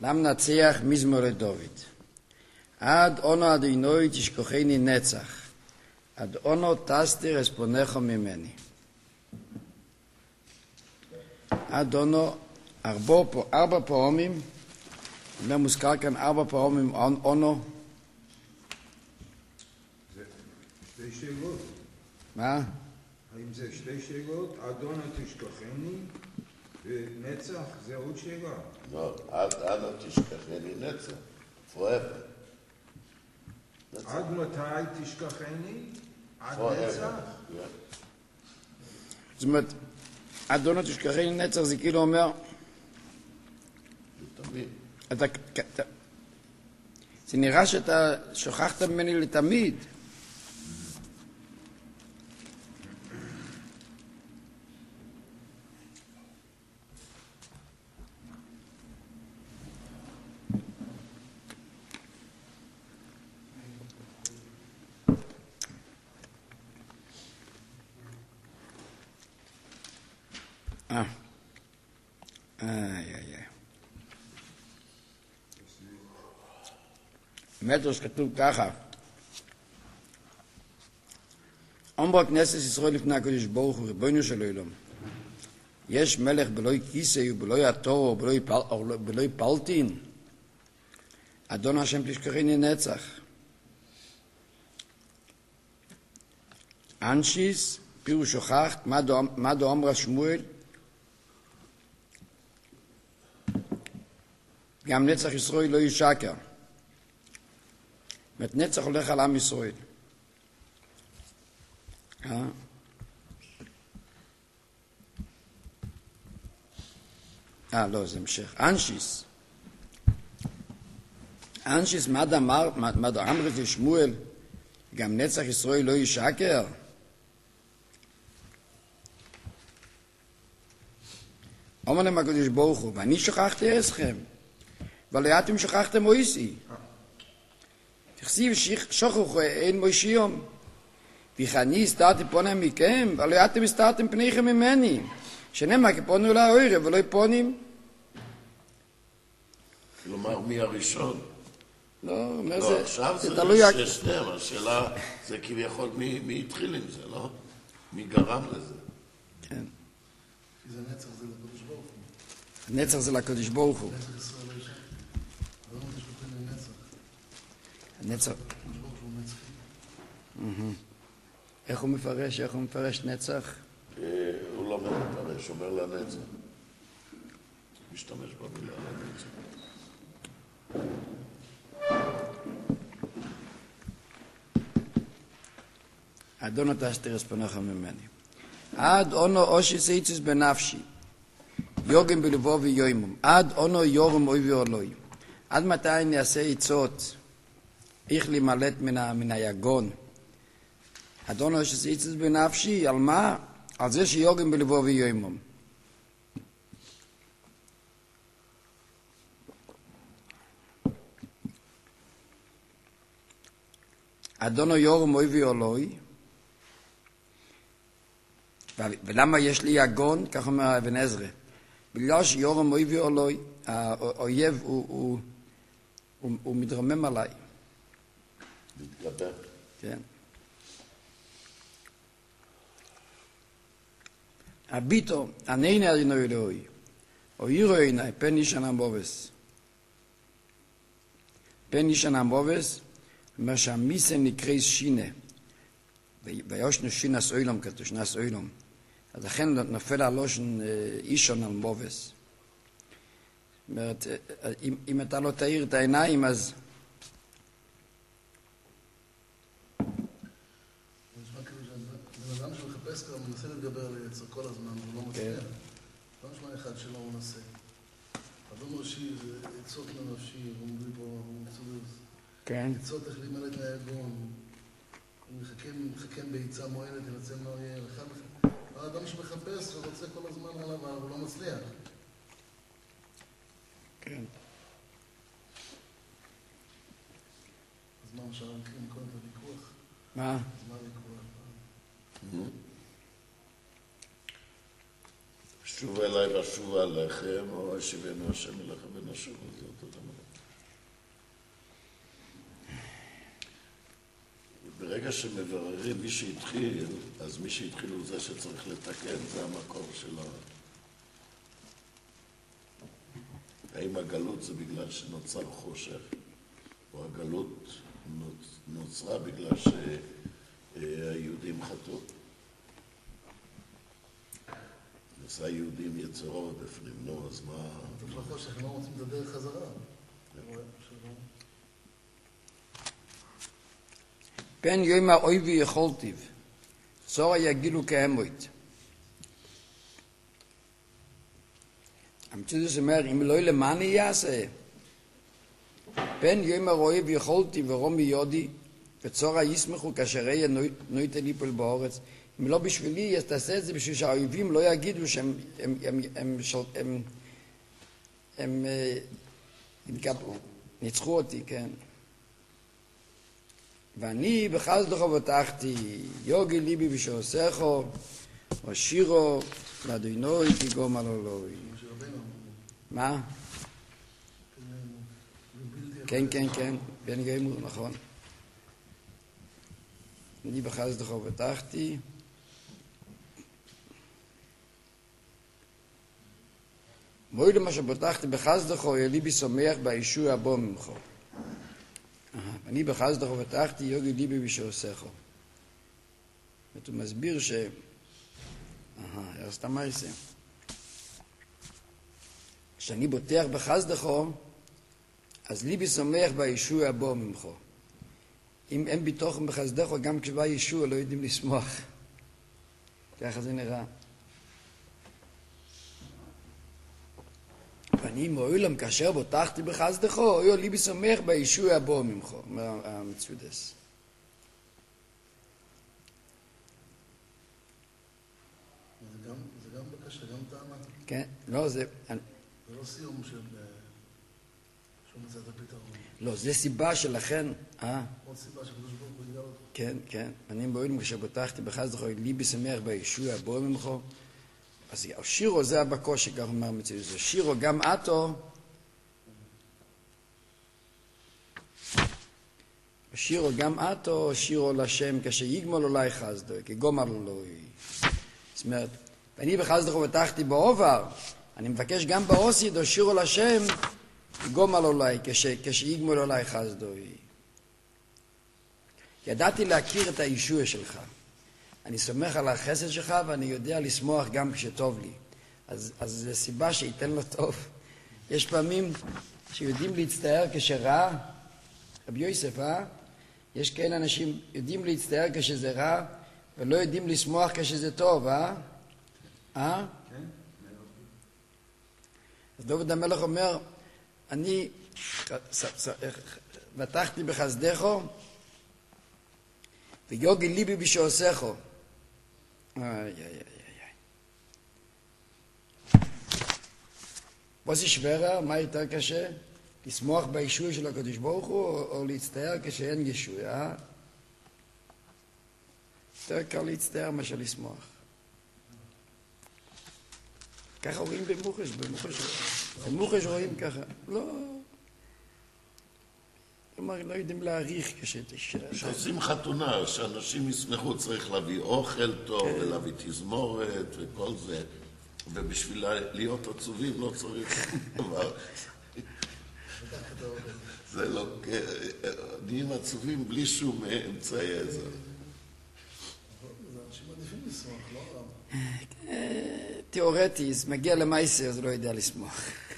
למנצח מזמור לדוד. עד אונו אדינוי תשכחני נצח, עד אונו תסתיר את פניך ממני. עד אונו, ארבע פעמים, אומר מוזכר כאן 4 פעמים אונו. זה שתי שאלות. מה? האם זה שתי שאלות? עד אונו תשכחני ונצח זה עוד שאלה. לא, עד אנה תשכחני נצח, forever. עד מתי תשכחני? עד forever. נצח? זאת אומרת, עד אונו תשכחני נצח זה כאילו אומר, תמיד. זה נראה שאתה שוכחת ממני לתמיד. במדרש כתוב ככה, אמרו כנסת ישראל לפני הקדוש ברוך הוא ריבונו של עולם, יש מלך בלוי כיסא ובלוי התור ובלוי פלטין, אדון השם תשכחני נצח. אנשיס פירוש שוכחת, מה דו אמרה שמואל, גם נצח ישראל לא ישקר. זאת נצח הולך על עם ישראל. לא, זה המשך. אנשיס, מה אמר את שמואל? גם נצח ישראל לא ישקר? אומר להם הקדוש ברוך הוא, ואני שכחתי אתכם, ולא אתם שכחתם אותי. תכסיב שוכחו אין מושיום, וכני הסתרתי פונים מכם, ולא אתם הסתרתם פניכם ממני, שנאמר כי פונו אל האוירב ולא פונים. כלומר, מי הראשון? לא, לא, עכשיו זה תלוי... שניהם, השאלה זה כביכול מי התחיל עם זה, לא? מי גרם לזה? כן. כי זה נצח, זה לקדוש ברוך הוא. נצח זה לקדוש ברוך הוא. נצח ישראל לא ישן. אבל לא תשכחני נצח. נצח. הקדוש ברוך הוא נצחי. איך הוא מפרש נצח? הוא לא מפרש, אומר לנצח. משתמש במילה לנצח. אדון אתה אסתיר את פניך ממני. עד אונו אושי סייציס בנפשי, יוגם בלבו ויומם, עד אונו יורם אוי ואולוי. עד מתי אני אעשה עצות, איך להימלט מן היגון. עד אונו אושי סייציס בנפשי, על מה? על זה שיוגם בלבו ויומם. אדונו יורם אוי ואולוי, ולמה יש לי יגון? כך אומר אבן עזרא. בגלל שיורם אוי ואולוי, האויב הוא מתרומם עליי. מתגבר. כן. הביטו, ענני אדינוי אלוהי, או ירו עיני, פן אישן המובס. פן אישן המובס, אומר שהמיסן נקרא שינה. ויושנו שינס אוילום כתוב, שנס אוילום. אז לכן נופל הלושן אישון על מובס. זאת אומרת, אם אתה לא תאיר את העיניים, אז... זה נשמע כאילו שבן אדם שמחפש כבר מנסה להתגבר על יצר כל הזמן, הוא לא מצליח. לא נשמע אחד שלא הוא מנסה. אדון ראשי זה עצות לנפשי, הוא מביא פה, הוא מצודס. כן. עצות איך להימלט מהיגון. הוא מחכם בעיצה מועלת, ינצל מהאויב, אחד אחד. האדם שמחפש ורוצה כל הזמן עליו, הוא לא מצליח. כן. אז מה אפשר להקריא מכל את הוויכוח? מה? אז מה הוויכוח? שוב אליי ושוב עליכם, או שיבנו השם אליכם ונשוב, זה אותו דבר. ברגע שמבררים מי שהתחיל, אז מי שהתחיל הוא זה שצריך לתקן, זה המקור שלו. האם הגלות זה בגלל שנוצר חושך, או הגלות נוצרה בגלל שהיהודים חטאו? נושא היהודים יצרו בפנים, נו, אז מה... אתה חושך, הם לא רוצים לדבר חזרה. פן יוימה אוי ויכולתיו, צורה יגילו כאמוית. המצודס אומר, אם לא למעני יעשה, פן יוימה אוי ויכולתיו ורומי יודי, וצורה ישמחו כאשר יהיה נויטה ליפול באורץ. אם לא בשבילי, אז תעשה את זה בשביל שהאויבים לא יגידו שהם ניצחו אותי, כן. ואני בחסדך בטחתי, יוגי ליבי בשעוסךו, ושירו לאדוני תגום על אלוהי. מה? כן, כן, כן, בן גמור, נכון. אני בחסדך בטחתי, מועיל מה שבטחתי בחסדך, יהיה ליבי שמח בישוע הבא ממך. אני בחסדך ובטחתי יוגי ליבי בשעוסךו. הוא מסביר ש... אז אתה מה יעשה? כשאני בוטח בחסדך, אז ליבי שמח בישוע הבא ממך. אם אין ביטוחם בחסדך, גם כשבא ישוע לא יודעים לשמוח. ככה זה נראה. ואני מעולם כאשר בוטחתי בחסדך, יהיה ליבי שמח בישוע הבא ממך, אומר המצודס. זה גם בקשה, גם טענה. כן, לא, זה... זה לא סיום של... שהוא מצא את הפתרון. לא, זה סיבה שלכן... עוד סיבה שקדוש ברוך הוא יגאל אותו. כן, כן. אני מעולם כאשר בוטחתי בחסדך, יהיה ליבי שמח בישוע הבא ממך. אז שירו זה הבקושי, כך אומר מצוין. זה שירו גם אתו, שירו גם אתו, שירו לשם, כשיגמול אולי חסדו, כגומר אלוהי. זאת אומרת, ואני בחסדך ובטחתי בעובר, אני מבקש גם באוסידו, שירו לשם, כגומר אולי, כשיגמול אולי חסדו. ידעתי להכיר את הישוע שלך. אני סומך על החסד שלך ואני יודע לשמוח גם כשטוב לי. אז זו סיבה שייתן לו טוב. יש פעמים שיודעים להצטער כשרע, רבי יוסף, יש כאלה אנשים יודעים להצטער כשזה רע, ולא יודעים לשמוח כשזה טוב, אז דוד המלך אומר, אני בטחתי בחסדך, ויוגי ליבי בשעוסך. מה זה שברה? מה יותר קשה? לשמוח בישוע של הקדוש ברוך הוא או להצטער כשאין ישוע? יותר קל להצטער מאשר לשמוח. ככה רואים במוחש, במוחש רואים ככה. לא. כלומר, לא יודעים להעריך כשעושים חתונה, שאנשים ישמחו, צריך להביא אוכל טוב ולהביא תזמורת וכל זה, ובשביל להיות עצובים לא צריך דבר. זה לא... נהיים עצובים בלי שום אמצעי עזר. אנשים עדיפים לשמוח, לא רב. תיאורטי, זה מגיע למייסר, אז לא יודע לשמוח.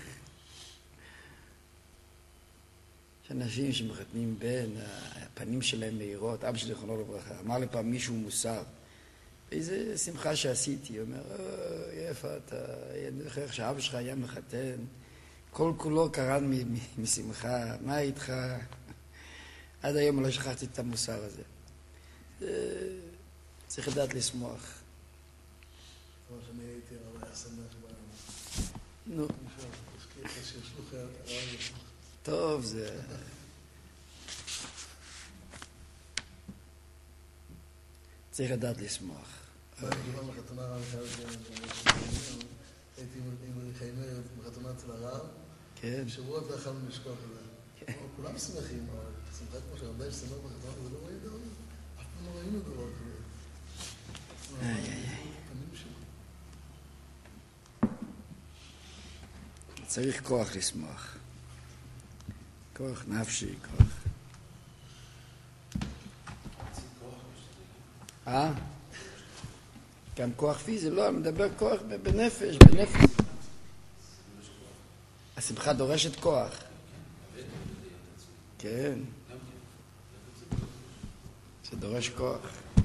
יש אנשים שמחתנים בין, הפנים שלהם מהירות, אבא שלי זיכרונו לברכה, אמר לי פעם מישהו מוסר, איזה שמחה שעשיתי, הוא אומר, יפה, אני זוכר איך שאבא שלך היה מחתן, כל כולו קרן משמחה, מה איתך? עד היום לא שכחתי את המוסר הזה. צריך לדעת לשמוח. כמו שאני הייתי, אבל היה שמח בעיה. נו. שישלוחי הרב ישלוח. טוב, זה... צריך לדעת לשמוח. הייתי בחתונה הרב הייתי עם חיימר בחתונה אצל הרב. כן. שבועות לא יכולנו לשכוח את זה. כולם שמחים, אבל שמחה כמו שהרבה יש שמח בחתונה, זה לא רואים דבר. אף לא ראינו דבר כזה. צריך כוח לשמוח. כוח נפשי, כוח. גם כוח פיזי, לא, אני מדבר כוח בנפש, בנפש. השמחה דורשת כוח. כן. זה דורש כוח.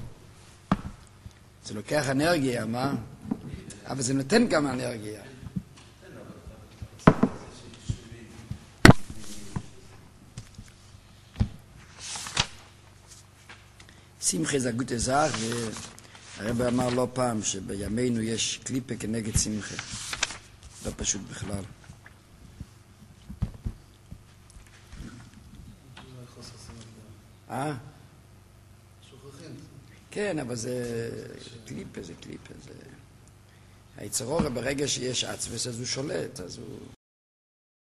זה לוקח אנרגיה, מה? אבל זה נותן גם אנרגיה. שמחה זה גוטה זך, והרב אמר לא פעם שבימינו יש קליפה כנגד שמחה. לא פשוט בכלל. שוכחים. כן, אבל זה קליפה, זה קליפה. היצר אור ברגע שיש עצמס אז הוא שולט, אז הוא